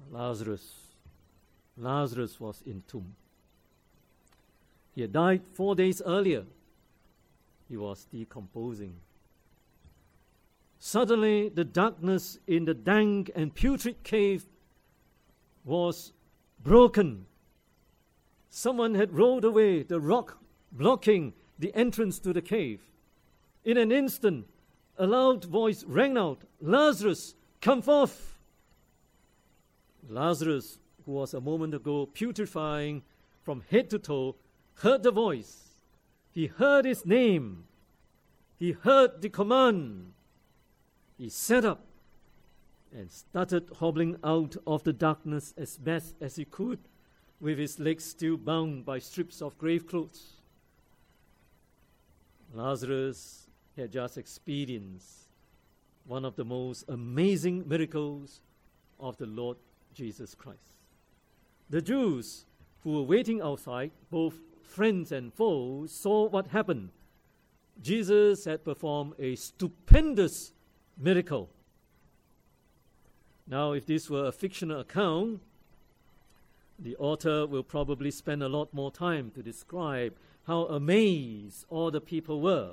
Lazarus was in tomb. He had died 4 days earlier. He was decomposing. Suddenly, the darkness in the dank and putrid cave was broken. Someone had rolled away the rock blocking the entrance to the cave. In an instant, a loud voice rang out, "Lazarus, come forth!" Lazarus, who was a moment ago putrefying from head to toe, heard the voice. He heard his name. He heard the command. He sat up and started hobbling out of the darkness as best as he could, with his legs still bound by strips of grave clothes. Lazarus had just experienced one of the most amazing miracles of the Lord Jesus Christ. The Jews who were waiting outside, both friends and foes, saw what happened. Jesus had performed a stupendous miracle. Now, if this were a fictional account, the author will probably spend a lot more time to describe how amazed all the people were.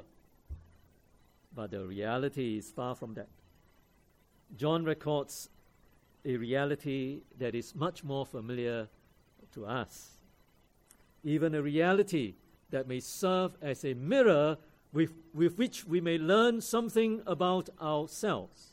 But the reality is far from that. John records a reality that is much more familiar to us, even a reality that may serve as a mirror with which we may learn something about ourselves.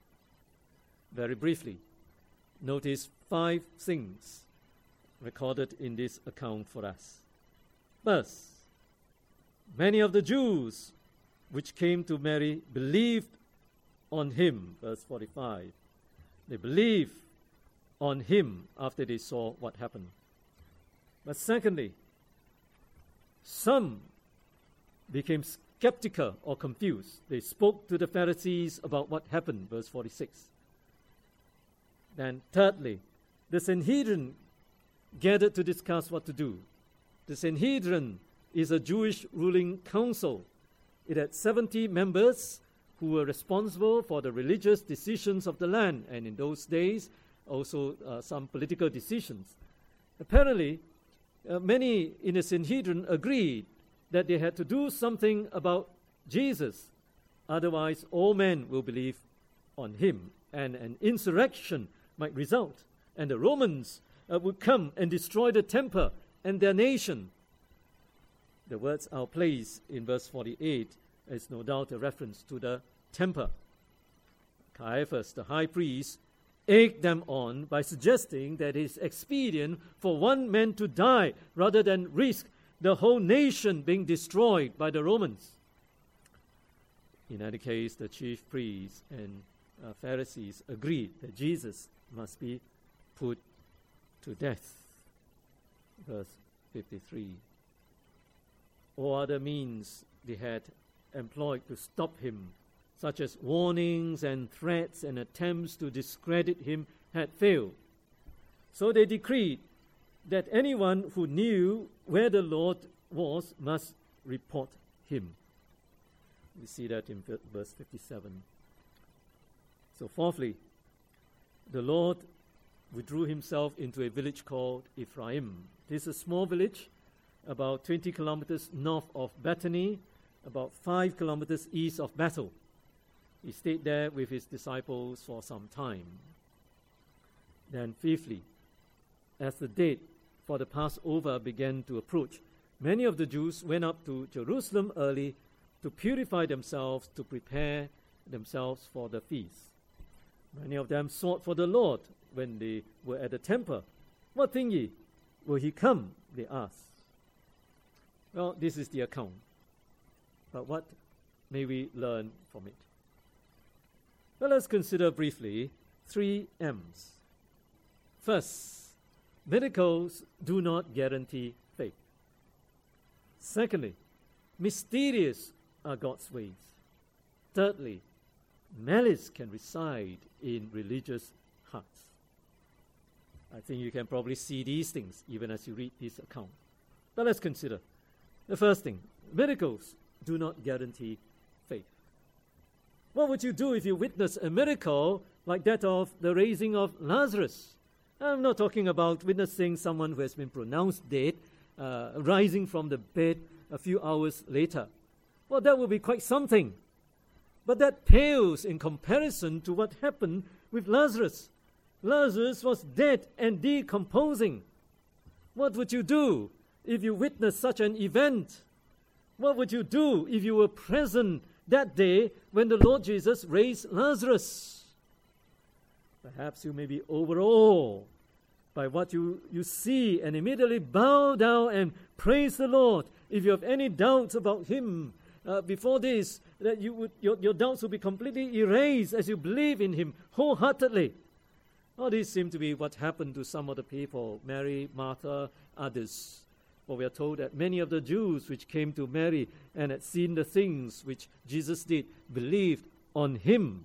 Very briefly, notice 5 things recorded in this account for us. First, many of the Jews which came to Mary believed on him, verse 45. They believed on him after they saw what happened. But secondly, some became skeptical or confused. They spoke to the Pharisees about what happened, verse 46. Then thirdly, the Sanhedrin gathered to discuss what to do. The Sanhedrin is a Jewish ruling council. It had 70 members who were responsible for the religious decisions of the land, and in those days, also some political decisions. Apparently, many in the Sanhedrin agreed that they had to do something about Jesus. Otherwise, all men will believe on him, and an insurrection might result, and the Romans would come and destroy the temple and their nation. The words are placed in verse 48 is no doubt a reference to the temple. Caiaphas, the high priest, egged them on by suggesting that it is expedient for one man to die rather than risk the whole nation being destroyed by the Romans. In any case, the chief priests and Pharisees agreed that Jesus must be put to death. Verse 53. All other means they had employed to stop him, such as warnings and threats and attempts to discredit him, had failed. So they decreed that anyone who knew where the Lord was must report him. We see that in verse 57. So fourthly, the Lord withdrew himself into a village called Ephraim. This is a small village, about 20 kilometers north of Bethany, about 5 kilometers east of Bethel. He stayed there with his disciples for some time. Then fifthly, as the date for the Passover began to approach, many of the Jews went up to Jerusalem early to purify themselves, to prepare themselves for the feast. Many of them sought for the Lord when they were at the temple. "What think ye? Will he come?" they asked. Well, this is the account. But what may we learn from it? Well, let's consider briefly 3 M's. First, miracles do not guarantee faith. Secondly, mysterious are God's ways. Thirdly, malice can reside in religious hearts. I think you can probably see these things even as you read this account. But let's consider. The first thing, miracles do not guarantee faith. What would you do if you witnessed a miracle like that of the raising of Lazarus? I'm not talking about witnessing someone who has been pronounced dead, rising from the bed a few hours later. Well, that would be quite something. But that pales in comparison to what happened with Lazarus. Lazarus was dead and decomposing. What would you do if you witnessed such an event? What would you do if you were present that day when the Lord Jesus raised Lazarus? Perhaps you may be overawed by what you see and immediately bow down and praise the Lord. If you have any doubts about Him before this, that your doubts will be completely erased as you believe in Him wholeheartedly. Well, this seemed to be what happened to some of the people, Mary, Martha, others. For we are told that many of the Jews which came to Mary and had seen the things which Jesus did believed on Him.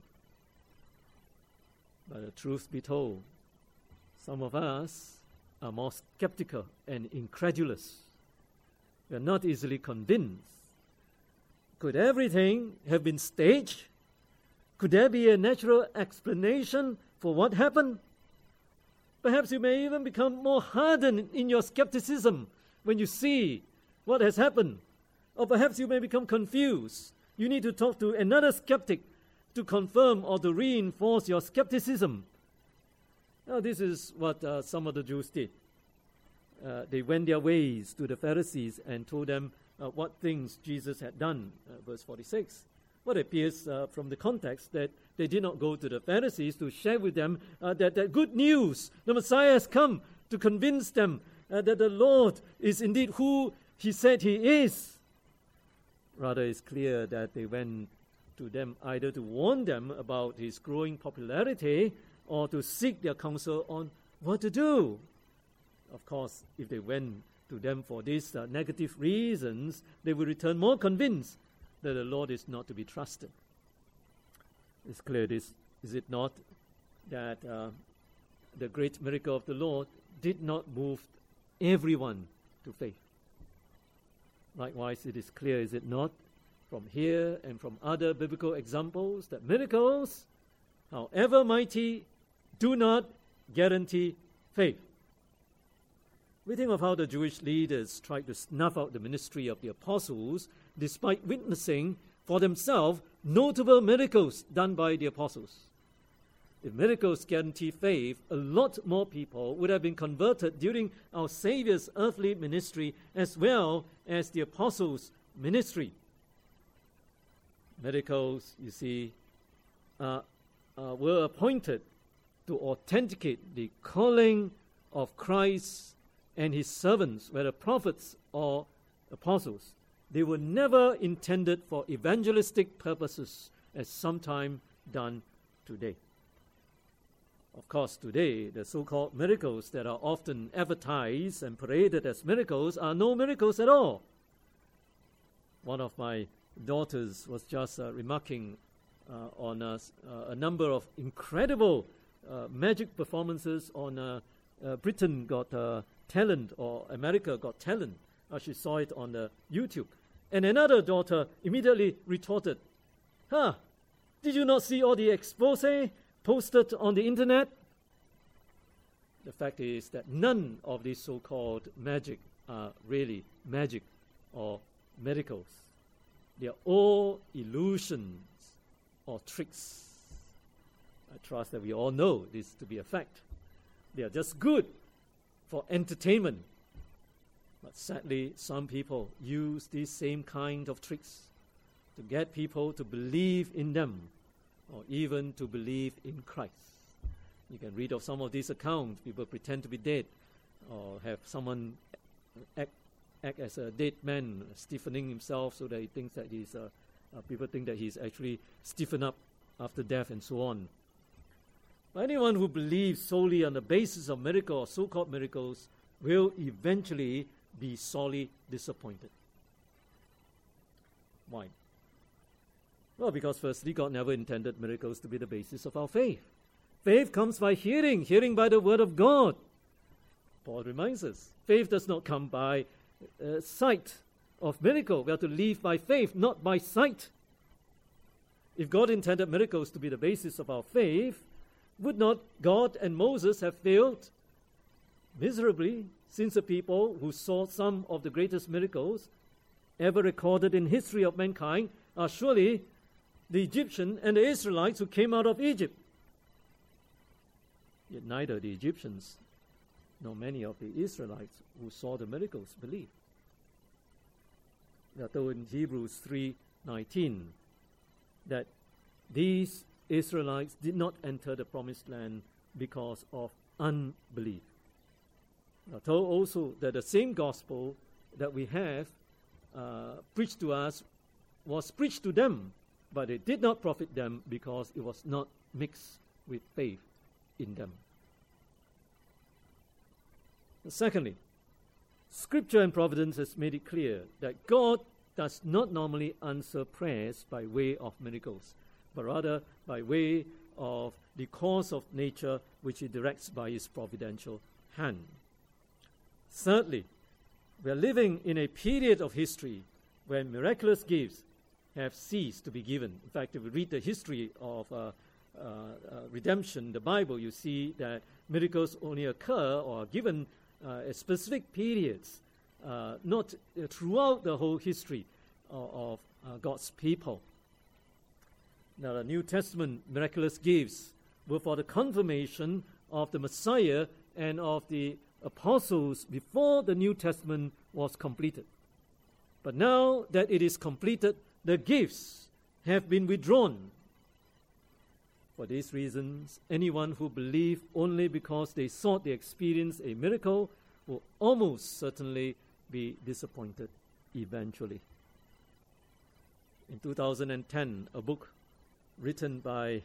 But the truth be told, some of us are more skeptical and incredulous. We are not easily convinced. Could everything have been staged? Could there be a natural explanation for what happened? Perhaps you may even become more hardened in your skepticism when you see what has happened. Or perhaps you may become confused. You need to talk to another skeptic to confirm or to reinforce your skepticism. Now, this is what some of the Jews did. They went their ways to the Pharisees and told them what things Jesus had done. Verse 46. What appears from the context that they did not go to the Pharisees to share with them that good news, the Messiah has come to convince them that the Lord is indeed who He said He is. Rather, it's clear that they went to them either to warn them about His growing popularity or to seek their counsel on what to do. Of course, if they went to them for these negative reasons, they will return more convinced that the Lord is not to be trusted. It's clear, is it not, that the great miracle of the Lord did not move everyone to faith. Likewise, it is clear, is it not, from here and from other biblical examples, that miracles, however mighty, do not guarantee faith. We think of how the Jewish leaders tried to snuff out the ministry of the apostles despite witnessing for themselves notable miracles done by the apostles. If miracles guarantee faith, a lot more people would have been converted during our Savior's earthly ministry as well as the apostles' ministry. Miracles, you see, were appointed to authenticate the calling of Christ and His servants, whether prophets or apostles. They were never intended for evangelistic purposes, as sometimes done today. Of course, today, the so-called miracles that are often advertised and paraded as miracles are no miracles at all. One of my daughters was just remarking on a number of incredible magic performances on Britain Got Talent or America Got Talent. She saw it on YouTube. And another daughter immediately retorted, did you not see all the expose posted on the internet? The fact is that none of these so-called magic are really magic or miracles. They are all illusions or tricks. I trust that we all know this to be a fact. They are just good for entertainment. But sadly, some people use these same kind of tricks to get people to believe in them or even to believe in Christ. You can read of some of these accounts. People pretend to be dead or have someone act as a dead man, stiffening himself so that he thinks that he's people think that he's actually stiffened up after death and so on. But anyone who believes solely on the basis of miracles or so-called miracles will eventually be sorely disappointed. Why? Well, because firstly, God never intended miracles to be the basis of our faith. Faith comes by hearing, hearing by the word of God. Paul reminds us, faith does not come by sight of miracle. We have to live by faith, not by sight. If God intended miracles to be the basis of our faith, would not God and Moses have failed miserably, since the people who saw some of the greatest miracles ever recorded in history of mankind are surely the Egyptians and the Israelites who came out of Egypt. Yet neither the Egyptians nor many of the Israelites who saw the miracles believed. We are told in Hebrews 3:19 that these Israelites did not enter the promised land because of unbelief. We are told also that the same gospel that we have preached to us was preached to them, but it did not profit them because it was not mixed with faith in them. Secondly, Scripture and Providence has made it clear that God does not normally answer prayers by way of miracles, but rather by way of the course of nature which He directs by His providential hand. Thirdly, we are living in a period of history when miraculous gifts have ceased to be given. In fact, if you read the history of redemption, the Bible, you see that miracles only occur or are given at specific periods, not throughout the whole history of God's people. Now, the New Testament miraculous gifts were for the confirmation of the Messiah and of the apostles before the New Testament was completed. But now that it is completed, the gifts have been withdrawn. For these reasons, anyone who believed only because they thought they experienced a miracle will almost certainly be disappointed eventually. In 2010, a book written by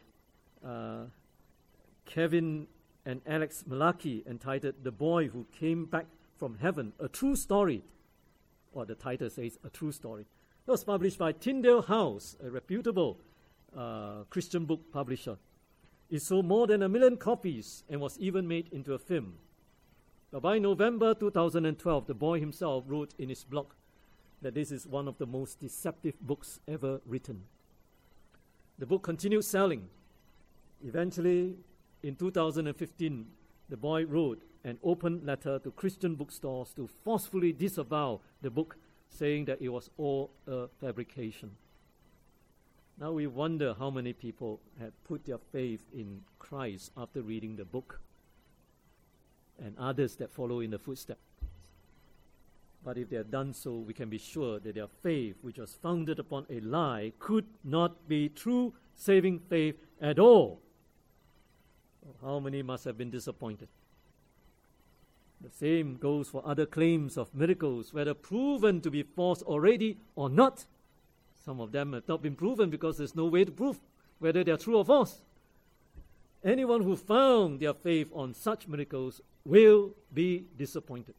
Kevin and Alex Malaki entitled "The Boy Who Came Back from Heaven, A True Story," or the title says "A True Story." It was published by Tyndale House, a reputable Christian book publisher. It sold more than 1 million copies and was even made into a film. But by November 2012, the boy himself wrote in his blog that this is one of the most deceptive books ever written. The book continued selling. Eventually, in 2015, the boy wrote an open letter to Christian bookstores to forcefully disavow the book, saying that it was all a fabrication. Now we wonder how many people have put their faith in Christ after reading the book, and others that follow in the footsteps. But if they have done so, we can be sure that their faith, which was founded upon a lie, could not be true saving faith at all. How many must have been disappointed? The same goes for other claims of miracles, whether proven to be false already or not. Some of them have not been proven because there's no way to prove whether they are true or false. Anyone who found their faith on such miracles will be disappointed.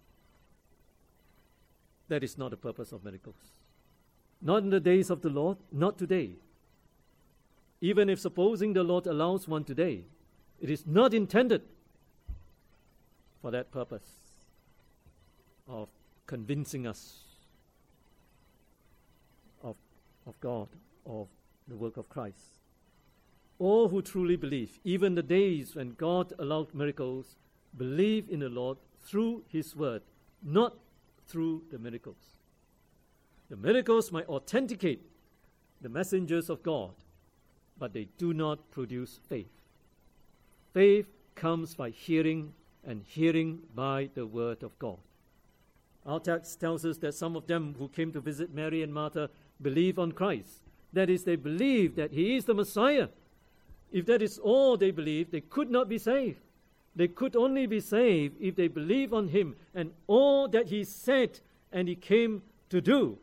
That is not the purpose of miracles. Not in the days of the Lord, not today. Even if supposing the Lord allows one today, it is not intended for that purpose of convincing us of God, of the work of Christ. All who truly believe, even the days when God allowed miracles, believe in the Lord through His word, not through the miracles. The miracles might authenticate the messengers of God, but they do not produce faith. Faith comes by hearing, and hearing by the word of God. Our text tells us that some of them who came to visit Mary and Martha believe on Christ. That is, they believe that He is the Messiah. If that is all they believe, they could not be saved. They could only be saved if they believe on Him and all that He said and He came to do.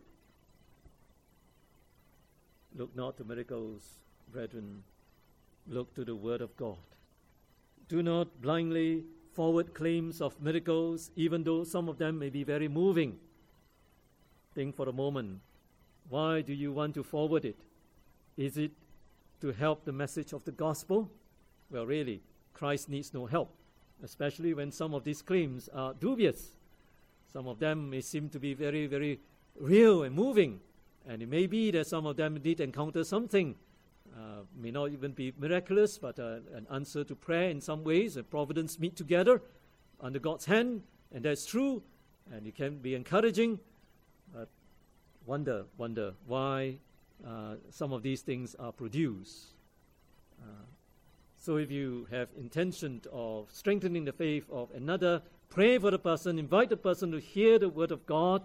Look not to miracles, brethren. Look to the Word of God. Do not blindly forward claims of miracles, even though some of them may be very moving. Think for a moment. Why do you want to forward it? Is it to help the message of the gospel? Well, really, Christ needs no help, especially when some of these claims are dubious. Some of them may seem to be very, very real and moving, and it may be that some of them did encounter something, may not even be miraculous, but an answer to prayer in some ways, and providence meet together, under God's hand, and that's true, and it can be encouraging, but wonder why some of these things are produced. So if you have intention of strengthening the faith of another, pray for the person, invite the person to hear the word of God.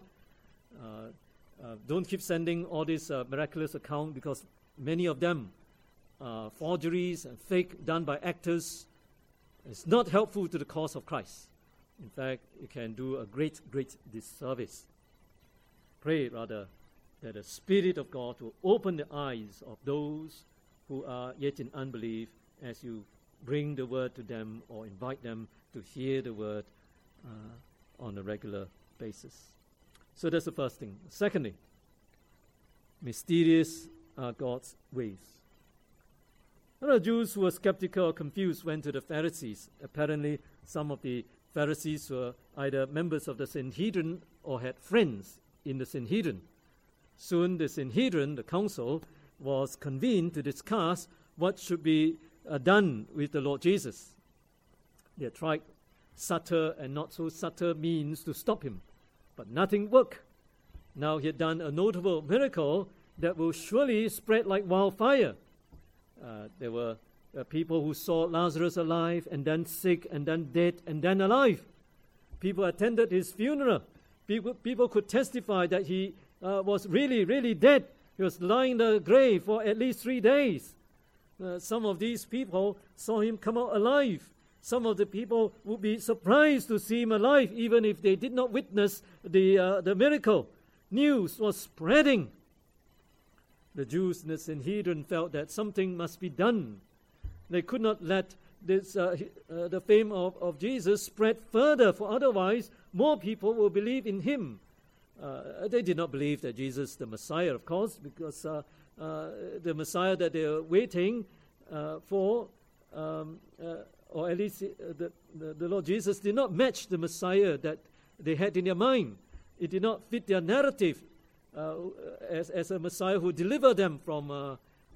Don't keep sending all these miraculous accounts, because many of them are forgeries and fake, done by actors. It's not helpful to the cause of Christ. In fact, it can do a great disservice. Pray rather that the Spirit of God will open the eyes of those who are yet in unbelief as you bring the word to them or invite them to hear the word on a regular basis. So that's the first thing. Secondly, mysterious are God's ways. The Jews who were skeptical or confused went to the Pharisees. Apparently, some of the Pharisees were either members of the Sanhedrin or had friends in the Sanhedrin. Soon the Sanhedrin, the council, was convened to discuss what should be done with the Lord Jesus. They tried subtle and not so subtle means to stop him, but nothing worked. Now he had done a notable miracle that will surely spread like wildfire. There were people who saw Lazarus alive, and then sick, and then dead, and then alive. People attended his funeral. People could testify that he was really dead. He was lying in the grave for at least 3 days. Some of these people saw him come out alive. Some of the people would be surprised to see him alive, even if they did not witness the miracle. News was spreading. The Jews in the Sanhedrin felt that something must be done. They could not let this, the fame of Jesus spread further, for otherwise more people will believe in him. They did not believe that Jesus is the Messiah, of course, because the Messiah that they were waiting for, or at least the Lord Jesus did not match the Messiah that they had in their mind. It did not fit their narrative as a Messiah who delivered them from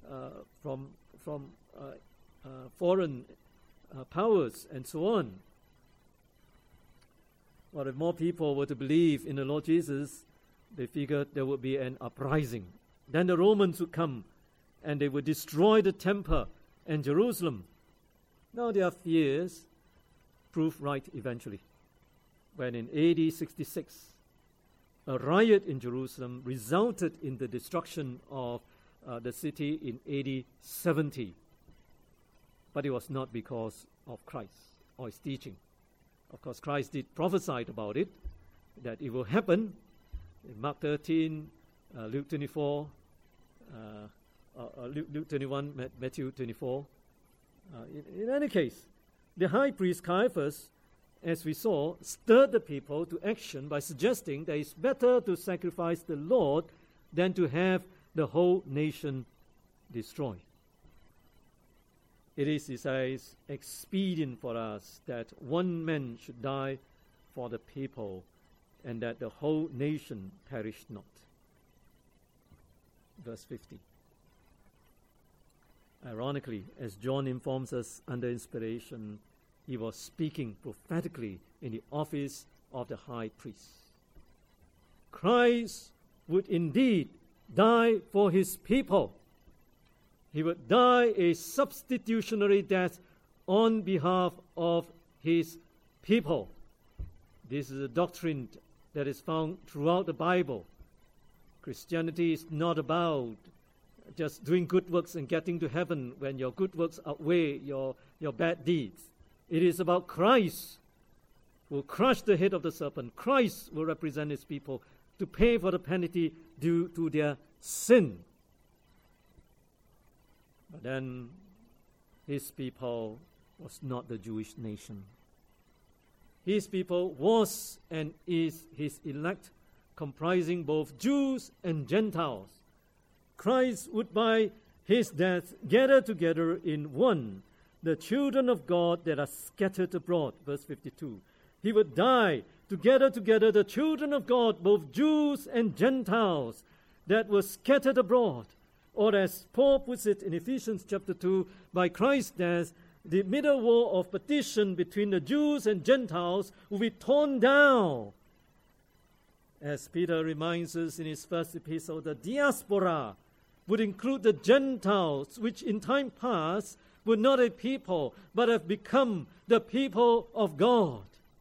foreign powers and so on. Well, if more people were to believe in the Lord Jesus, they figured there would be an uprising. Then the Romans would come and they would destroy the temple and Jerusalem. Now their fears proved right eventually, when in AD 66, a riot in Jerusalem resulted in the destruction of the city in AD 70. But it was not because of Christ or his teaching. Of course, Christ did prophesy about it, that it will happen in Mark 13, Luke 24, Luke 21, Matthew 24. In any case, the high priest Caiaphas, as we saw, stirred the people to action by suggesting that it's better to sacrifice the Lord than to have the whole nation destroyed. It is, he says, expedient for us that one man should die for the people, and that the whole nation perish not. Verse 50. Ironically, as John informs us under inspiration, he was speaking prophetically in the office of the high priest. Christ would indeed die for his people. He would die a substitutionary death on behalf of his people. This is a doctrine that is found throughout the Bible. Christianity is not about just doing good works and getting to heaven when your good works outweigh your bad deeds. It is about Christ who will crush the head of the serpent. Christ will represent his people to pay for the penalty due to their sin. But then his people was not the Jewish nation. His people was and is his elect, comprising both Jews and Gentiles. Christ would by his death gather together in one the children of God that are scattered abroad. Verse 52. He would die to gather together the children of God, both Jews and Gentiles, that were scattered abroad. Or as Paul puts it in Ephesians chapter 2, by Christ's death, the middle wall of partition between the Jews and Gentiles will be torn down. As Peter reminds us in his first epistle, the diaspora would include the Gentiles, which in time past were not a people, but have become the people of God.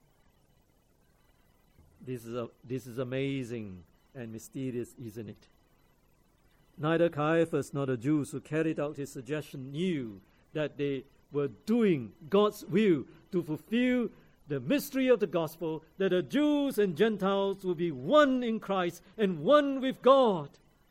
This is amazing and mysterious, isn't it? Neither Caiaphas nor the Jews who carried out his suggestion knew that they were doing God's will to fulfill the mystery of the gospel, that the Jews and Gentiles will be one in Christ and one with God.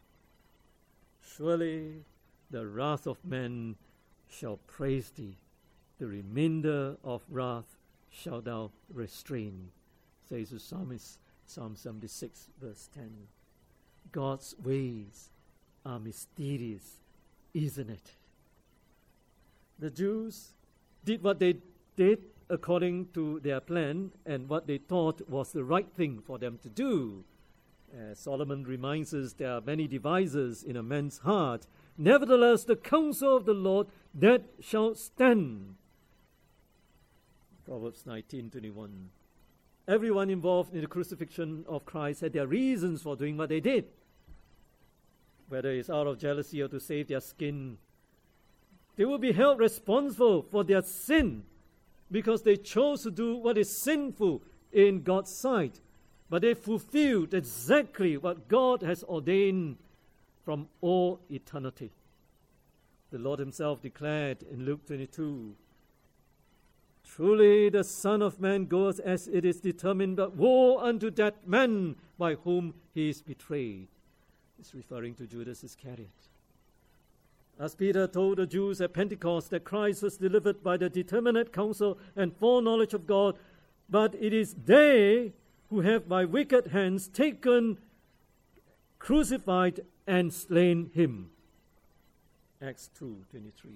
Surely the wrath of men shall praise thee. The remainder of wrath shalt thou restrain, says the psalmist, Psalm 76, verse 10. God's ways are mysterious, isn't it? The Jews did what they did according to their plan and what they thought was the right thing for them to do. As Solomon reminds us, there are many devices in a man's heart. Nevertheless, the counsel of the Lord, that shall stand. Proverbs 19:21. Everyone involved in the crucifixion of Christ had their reasons for doing what they did. Whether it's out of jealousy or to save their skin, they will be held responsible for their sin because they chose to do what is sinful in God's sight. But they fulfilled exactly what God has ordained from all eternity. The Lord himself declared in Luke 22, truly the Son of Man goeth as it is determined, but woe unto that man by whom he is betrayed. He's referring to Judas Iscariot. As Peter told the Jews at Pentecost that Christ was delivered by the determinate counsel and foreknowledge of God, but it is they who have by wicked hands taken, crucified, and slain him. Acts 2:23.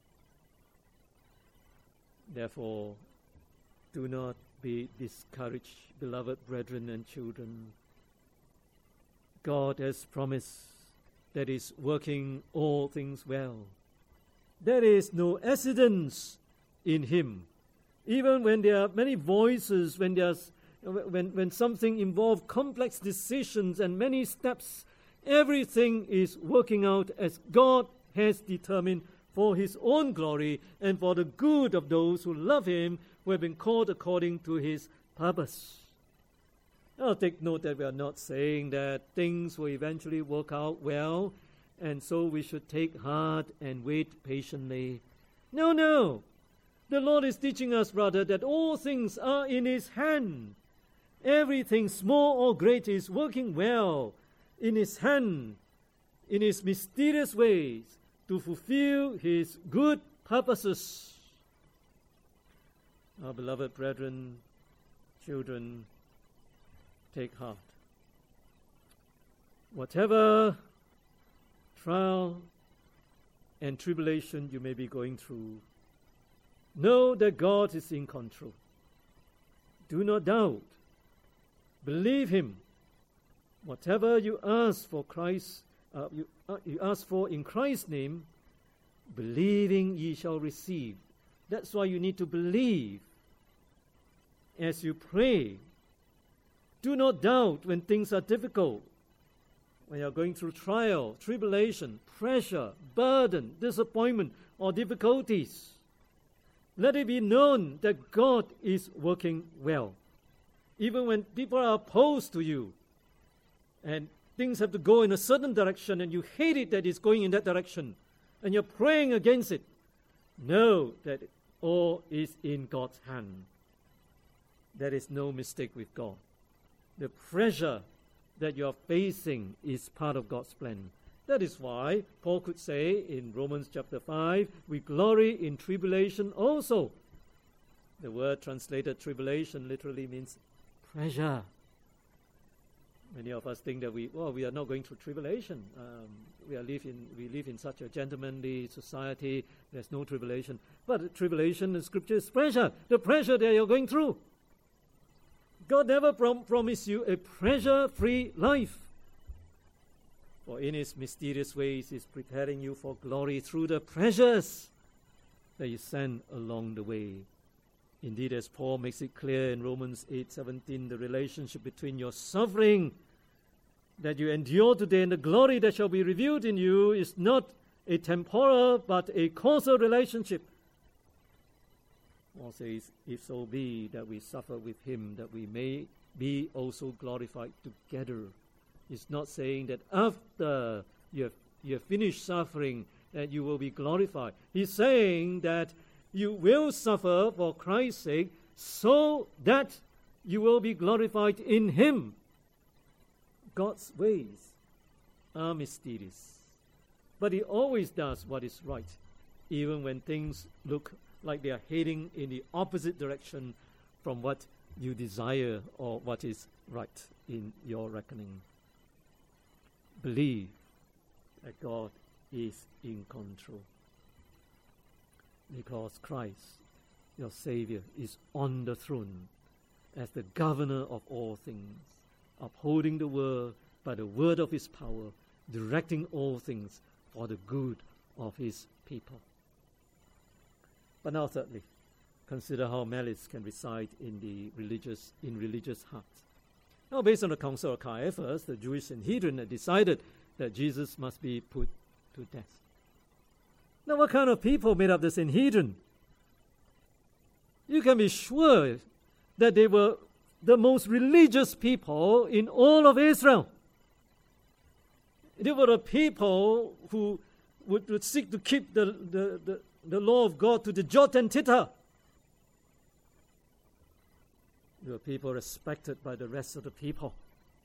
Therefore, do not be discouraged, beloved brethren and children. God has promised that He is working all things well. There is no accidents in Him. Even when there are many voices, when something involves complex decisions and many steps, everything is working out as God has determined for His own glory and for the good of those who love Him, who have been called according to His purpose. Now take note that we are not saying that things will eventually work out well, and so we should take heart and wait patiently. No. The Lord is teaching us, rather, that all things are in His hand. Everything, small or great, is working well in His hand, in His mysterious ways, to fulfill His good purposes. Our beloved brethren, children, take heart. Whatever trial and tribulation you may be going through, know that God is in control. Do not doubt. Believe Him. Whatever you ask for Christ, you ask for in Christ's name, believing ye shall receive. That's why you need to believe as you pray. Do not doubt when things are difficult, when you are going through trial, tribulation, pressure, burden, disappointment, or difficulties. Let it be known that God is working well. Even when people are opposed to you and things have to go in a certain direction and you hate it that it's going in that direction and you're praying against it, know that all is in God's hand. There is no mistake with God. The pressure that you are facing is part of God's plan. That is why Paul could say in Romans chapter 5, we glory in tribulation also. The word translated tribulation literally means pressure. Many of us think that we are not going through tribulation. We live in such a gentlemanly society. There's no tribulation. But tribulation in Scripture is pressure. The pressure that you're going through. God never promised you a pressure-free life. For in His mysterious ways, He's preparing you for glory through the pressures. that you send along the way. Indeed, as Paul makes it clear in Romans 8:17, the relationship between your suffering that you endure today and the glory that shall be revealed in you is not a temporal but a causal relationship. Paul says, if so be that we suffer with him, that we may be also glorified together. It's not saying that after you have finished suffering that you will be glorified. He's saying that you will suffer for Christ's sake so that you will be glorified in him. God's ways are mysterious, but he always does what is right, even when things look like they are heading in the opposite direction from what you desire or what is right in your reckoning. Believe that God is in control, because Christ, your Savior, is on the throne as the governor of all things, upholding the world by the word of his power, directing all things for the good of his people. But now thirdly, consider how malice can reside in religious hearts. Now, based on the Council of Caiaphas, the Jewish Sanhedrin had decided that Jesus must be put to death. Now, what kind of people made up the Sanhedrin? You can be sure that they were the most religious people in all of Israel. They were the people who would seek to keep the law of God to the jot and tittle. They were people respected by the rest of the people.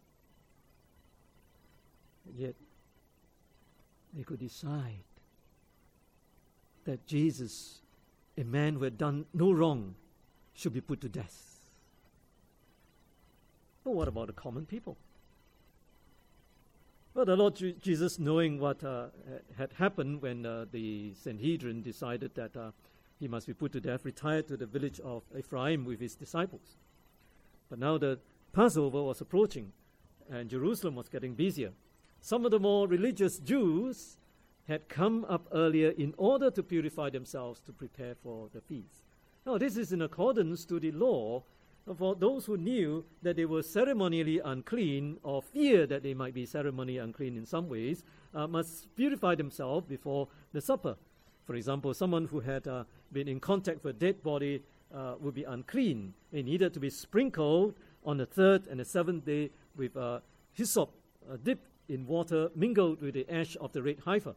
Yet, they could decide that Jesus, a man who had done no wrong, should be put to death. But what about the common people? Well, the Lord Jesus, knowing what had happened when the Sanhedrin decided that he must be put to death, retired to the village of Ephraim with his disciples. But now the Passover was approaching, and Jerusalem was getting busier. Some of the more religious Jews had come up earlier in order to purify themselves to prepare for the feast. Now, this is in accordance to the law for those who knew that they were ceremonially unclean or fear that they might be ceremonially unclean in some ways, must purify themselves before the supper. For example, someone who had been in contact with a dead body would be unclean. They needed to be sprinkled on the third and the seventh day with hyssop dipped in water mingled with the ash of the red heifer.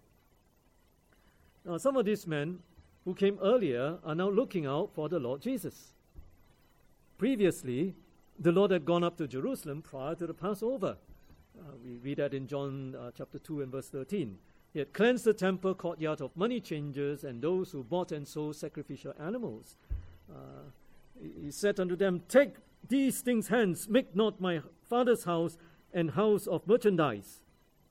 Now, some of these men who came earlier are now looking out for the Lord Jesus. Previously, the Lord had gone up to Jerusalem prior to the Passover. We read that in John chapter 2 and verse 13. He had cleansed the temple courtyard of money changers and those who bought and sold sacrificial animals. He said unto them, "Take these things hence, make not my Father's house and house of merchandise."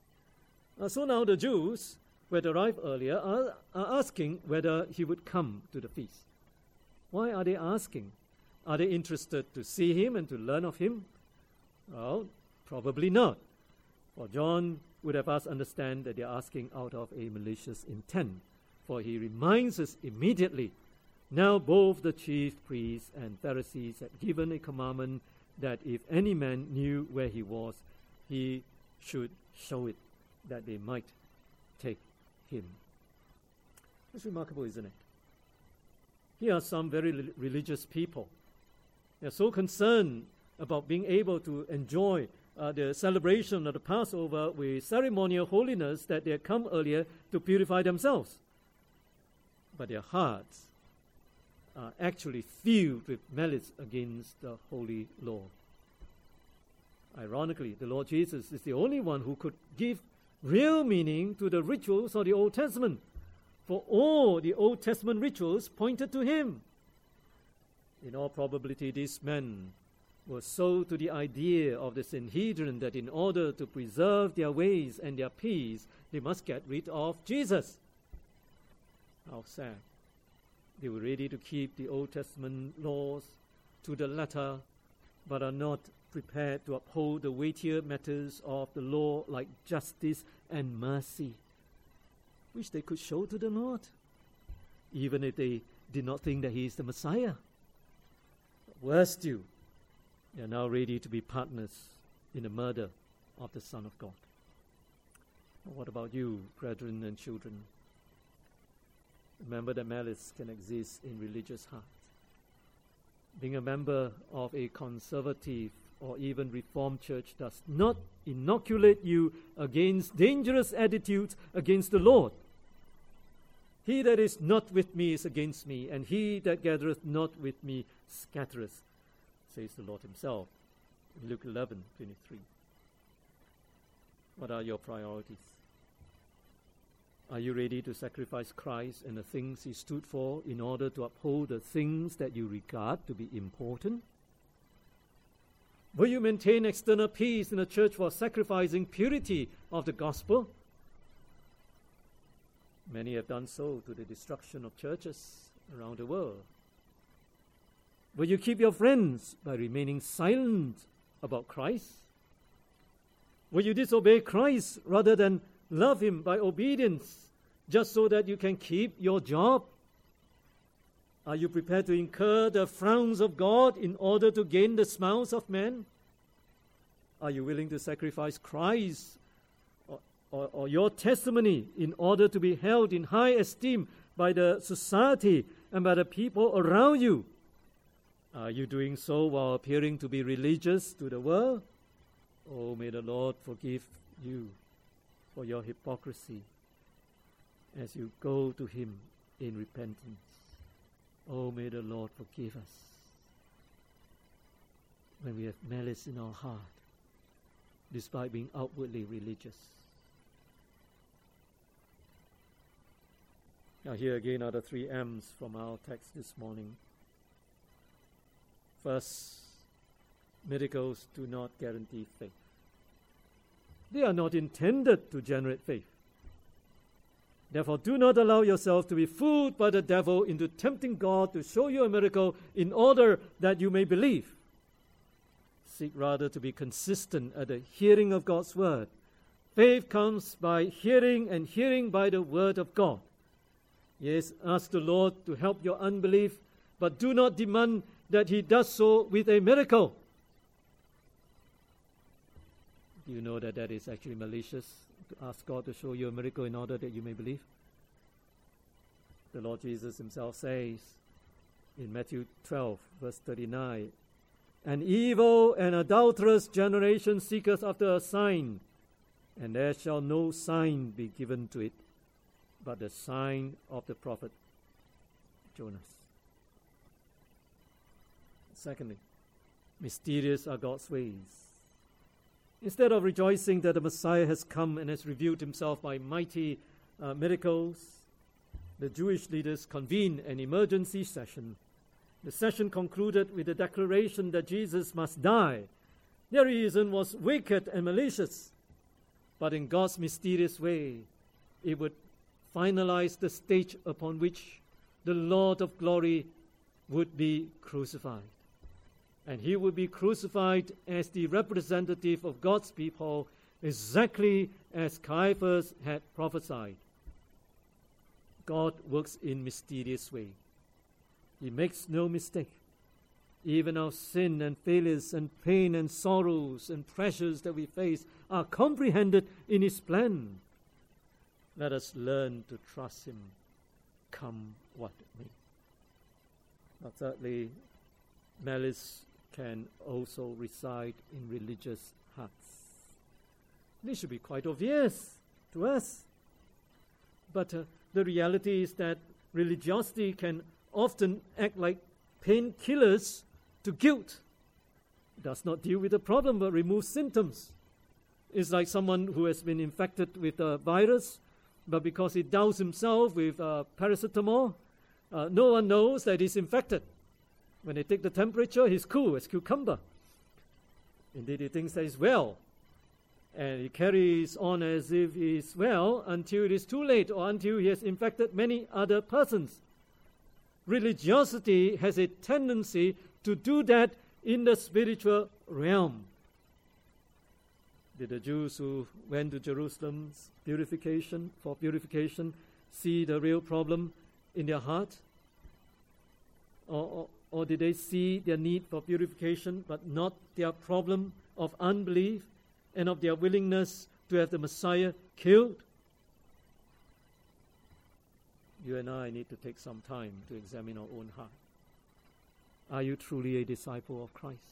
So now the Jews who had arrived earlier are asking whether he would come to the feast. Why are they asking? Are they interested to see him and to learn of him? Well, probably not. For John would have us understand that they are asking out of a malicious intent. For he reminds us immediately, now both the chief priests and Pharisees had given a commandment that if any man knew where he was, he should show it, that they might take him. It's remarkable, isn't it? Here are some very religious people. They're so concerned about being able to enjoy the celebration of the Passover with ceremonial holiness that they had come earlier to purify themselves. But their hearts are actually filled with malice against the holy law. Ironically, the Lord Jesus is the only one who could give real meaning to the rituals of the Old Testament, for all the Old Testament rituals pointed to him. In all probability, these men were sold to the idea of the Sanhedrin that in order to preserve their ways and their peace, they must get rid of Jesus. How sad. They were ready to keep the Old Testament laws to the letter, but are not prepared to uphold the weightier matters of the law like justice and mercy, which they could show to the Lord. even if they did not think that he is the Messiah. Worse still, they are now ready to be partners in the murder of the Son of God. What about you, brethren and children? Remember that malice can exist in religious hearts. Being a member of a conservative or even Reformed church does not inoculate you against dangerous attitudes against the Lord. He that is not with me is against me, and he that gathereth not with me scattereth, says the Lord himself in Luke 11:23. What are your priorities? Are you ready to sacrifice Christ and the things he stood for in order to uphold the things that you regard to be important? Will you maintain external peace in the church while sacrificing purity of the gospel? Many have done so to the destruction of churches around the world. Will you keep your friends by remaining silent about Christ? Will you disobey Christ rather than love him by obedience, just so that you can keep your job? Are you prepared to incur the frowns of God in order to gain the smiles of men? Are you willing to sacrifice Christ or your testimony in order to be held in high esteem by the society and by the people around you? Are you doing so while appearing to be religious to the world? Oh, may the Lord forgive you for your hypocrisy as you go to him in repentance. Oh, may the Lord forgive us when we have malice in our heart, despite being outwardly religious. Now here again are the 3 M's from our text this morning. First, miracles do not guarantee faith. They are not intended to generate faith. Therefore, do not allow yourself to be fooled by the devil into tempting God to show you a miracle in order that you may believe. Seek rather to be consistent at the hearing of God's word. Faith comes by hearing, and hearing by the word of God. Yes, ask the Lord to help your unbelief, but do not demand that he does so with a miracle. Do you know that that is actually malicious, to ask God to show you a miracle in order that you may believe? The Lord Jesus himself says in Matthew 12, verse 39, "An evil and adulterous generation seeketh after a sign, and there shall no sign be given to it, but the sign of the prophet Jonas." Secondly, mysterious are God's ways. Instead of rejoicing that the Messiah has come and has revealed himself by mighty miracles, the Jewish leaders convened an emergency session. The session concluded with the declaration that Jesus must die. Their reason was wicked and malicious, but in God's mysterious way, it would finalize the stage upon which the Lord of glory would be crucified. And he would be crucified as the representative of God's people, exactly as Caiaphas had prophesied. God works in mysterious way. He makes no mistake. Even our sin and failures and pain and sorrows and pressures that we face are comprehended in his plan. Let us learn to trust him, come what may. Now, thirdly, malice can also reside in religious hearts. This should be quite obvious to us. But the reality is that religiosity can often act like painkillers to guilt. It does not deal with the problem but removes symptoms. It's like someone who has been infected with a virus, but because he doused himself with paracetamol, no one knows that he's infected. When they take the temperature, he's cool as cucumber. Indeed, he thinks that he's well. And he carries on as if he's well until it is too late or until he has infected many other persons. Religiosity has a tendency to do that in the spiritual realm. Did the Jews who went to Jerusalem's purification see the real problem in their heart? Or did they see their need for purification, but not their problem of unbelief and of their willingness to have the Messiah killed? You and I need to take some time to examine our own heart. Are you truly a disciple of Christ?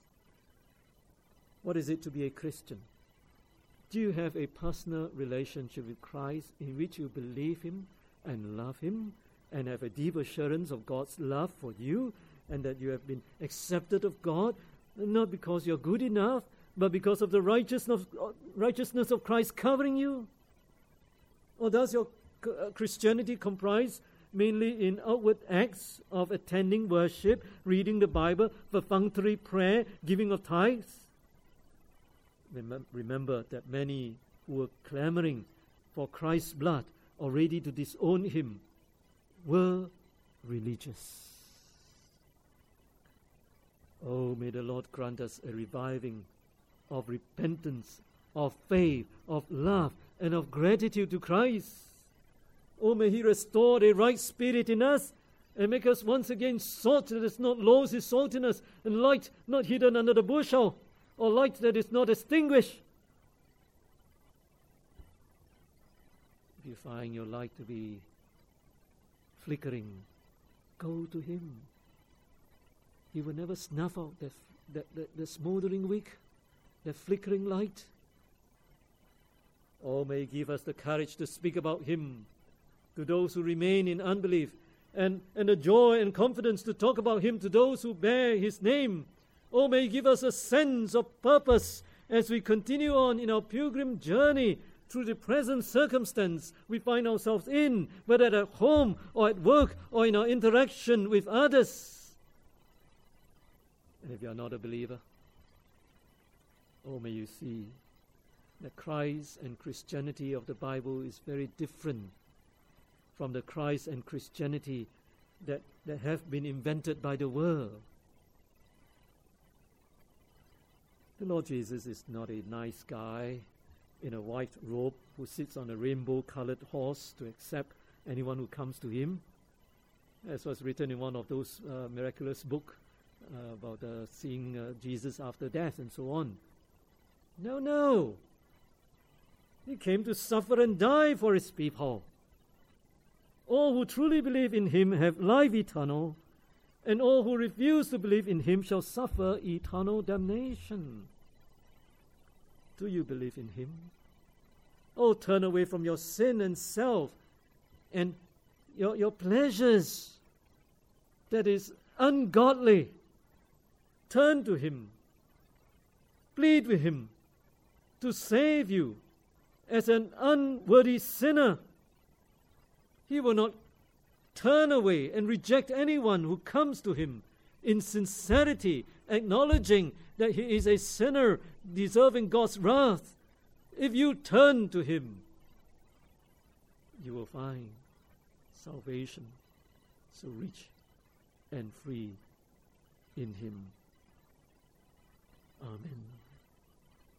What is it to be a Christian? Do you have a personal relationship with Christ in which you believe Him and love Him and have a deep assurance of God's love for you and that you have been accepted of God, not because you're good enough, but because of the righteousness of Christ covering you? Or does your Christianity comprise mainly in outward acts of attending worship, reading the Bible, perfunctory prayer, giving of tithes? Remember that many who were clamoring for Christ's blood or ready to disown Him were religious. Oh, may the Lord grant us a reviving of repentance, of faith, of love, and of gratitude to Christ. Oh, may He restore a right spirit in us and make us once again salt that does not lose its saltiness, and light not hidden under the bushel, or light that is not extinguished. If you find your light to be flickering, go to Him. He will never snuff out the smoldering wick, the flickering light. Oh, may He give us the courage to speak about Him to those who remain in unbelief, and the joy and confidence to talk about Him to those who bear His name. Oh, may He give us a sense of purpose as we continue on in our pilgrim journey through the present circumstance we find ourselves in, whether at home or at work or in our interaction with others. And if you are not a believer, oh, may you see that Christ and Christianity of the Bible is very different from the Christ and Christianity that have been invented by the world. The Lord Jesus is not a nice guy in a white robe who sits on a rainbow-colored horse to accept anyone who comes to Him, as was written in one of those miraculous books about seeing Jesus after death and so on. No. He came to suffer and die for His people. All who truly believe in Him have life eternal, and all who refuse to believe in Him shall suffer eternal damnation. Do you believe in Him? Oh, turn away from your sin and self and your pleasures that is ungodly. Turn to Him. Plead with Him to save you as an unworthy sinner. He will not turn away and reject anyone who comes to Him in sincerity, acknowledging that he is a sinner deserving God's wrath. If you turn to Him, you will find salvation so rich and free in Him. Amen.